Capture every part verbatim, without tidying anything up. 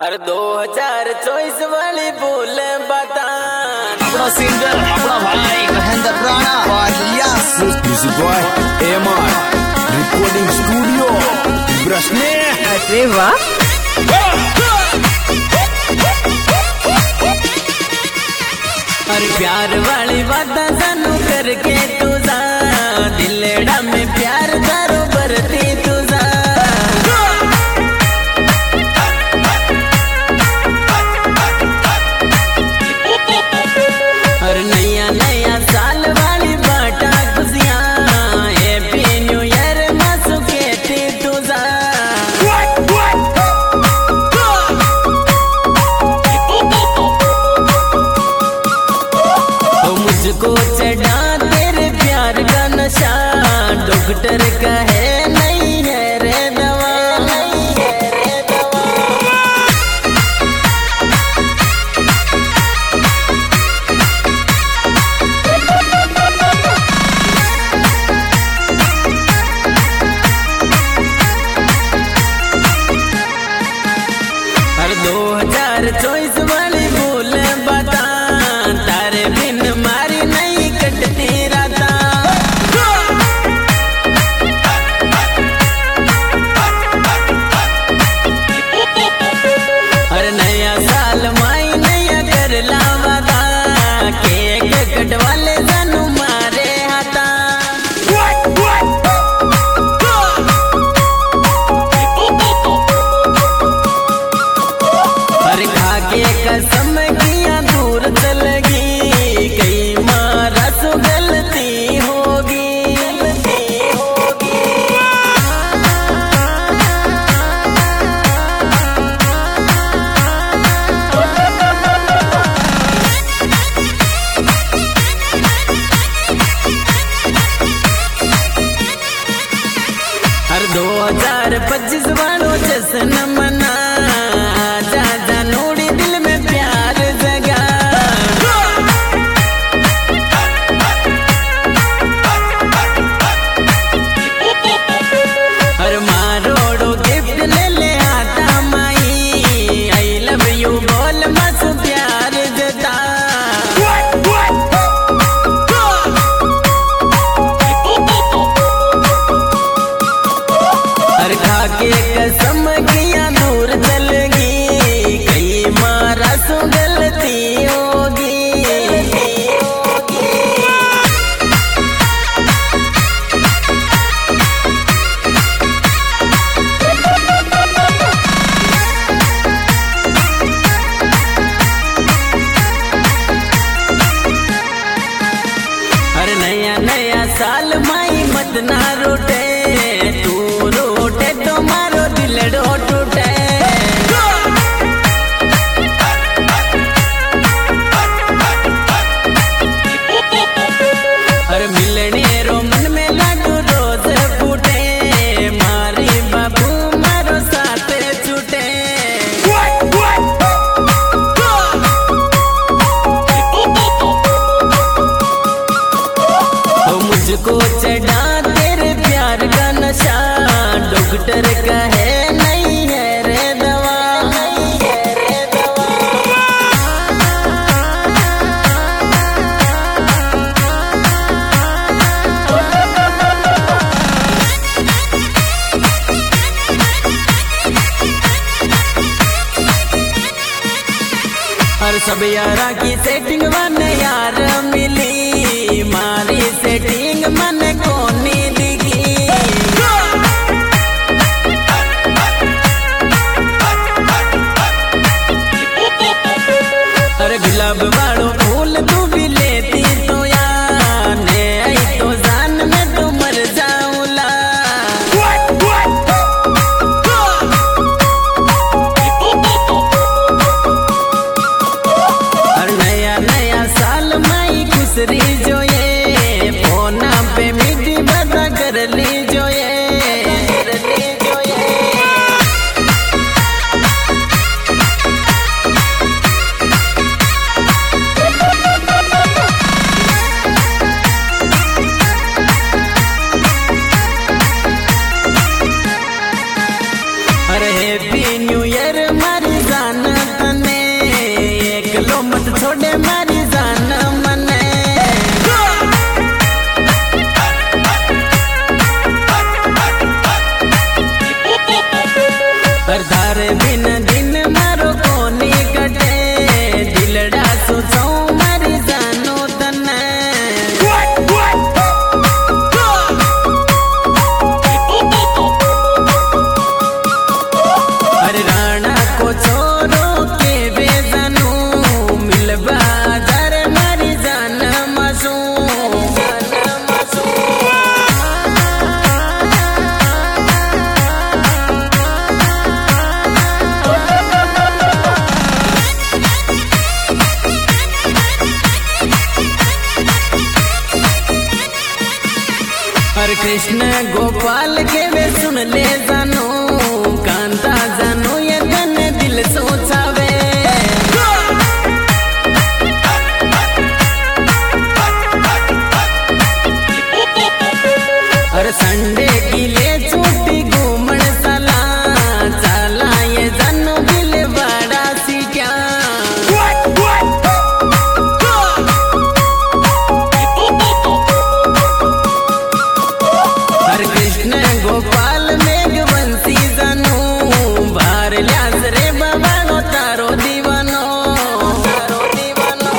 अरे दो हजार चौबीस वाली बोल बता अपना सिंगर अपना भाई Mahendra Rana music boy M R recording studio ब्रशने। अरे वाह अरे प्यार वाली बात सानू करके तुझा दिलड़ा में प्यार दारो भरती तुझा अरे नया नया साल वाली बाटा खुशियां हैप्पी न्यू ईयर मासू कहती तुझा तो मुझको चढ़ा तेरे प्यार का नशा डॉक्टर का है नहीं है रे दवा नहीं है रे दवा। हर दो हजार चौबीस वाली बोल बता तारे बिन मारी नहीं कटती राता। हर नया साल माई नया कर लावादा केक कटवाले जानू मारे हाथा। हर खाके कसम किया दूर चलगी कई मारा सो गलती होगी गलती होगी। हर दो हजार पच्चीस वालों जश्न मना जा जा नूड़ी दिल में प्यार जगा। हर मारोड़ो गिफ्ट ले ले आता माई आई लव यू बोल मस प्यार जता। हर खाके कसम किया दूर चलगी कई मारा सो गलती होगी। हर नया नया साल माई मत ना रोटे तू रोटे तो मारो दिलड़ो टूटे। हर मिलने रो मन में लाडू रोज फूटे मारी बाबू मारो साथ छूटे। तो मुझको चढ़ा तेरे प्यार का नशा डॉक्टर का है नहीं है रे दवा नहीं है रे दवा। हर सब यारा की सेटिंग मन यार मिली मारी सेटिंग मन को नहीं दिखी। अरे गुलाब वालो फूल तू भी लेती तो यार ने आई तो जान में तो मर जाऊला। हर नया नया साल माई खुसरी जो ये मारी जान मने करदार बिन दिन मारो कोनी कटे दिलड़ा सोचो मारी जानो तने अरे राणा को छोरो के बेजानू मिलबा जर मारी जान मसू हरे कृष्ण गोपाल के वे सुन ले जानो कांता जानो ये धन दिल सोचावे हर संडे की ले छुट्टी घूमन साला चला ये जानो दिल बड़ा सी क्या हरे कृष्ण गोपाल मेघवंशी जानो बार ल्यास रे बाबा तारो दीवानो तारो दीवानो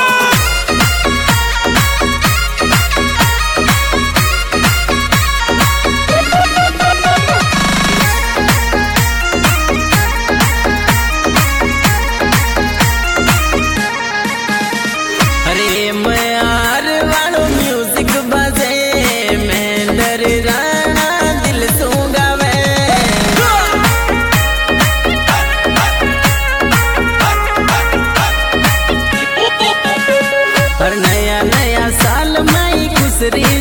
अरे मयार वालो म्यूजिक बजे मेंदर राणा दिल सो गावे हर नया नया साल माई खुसरी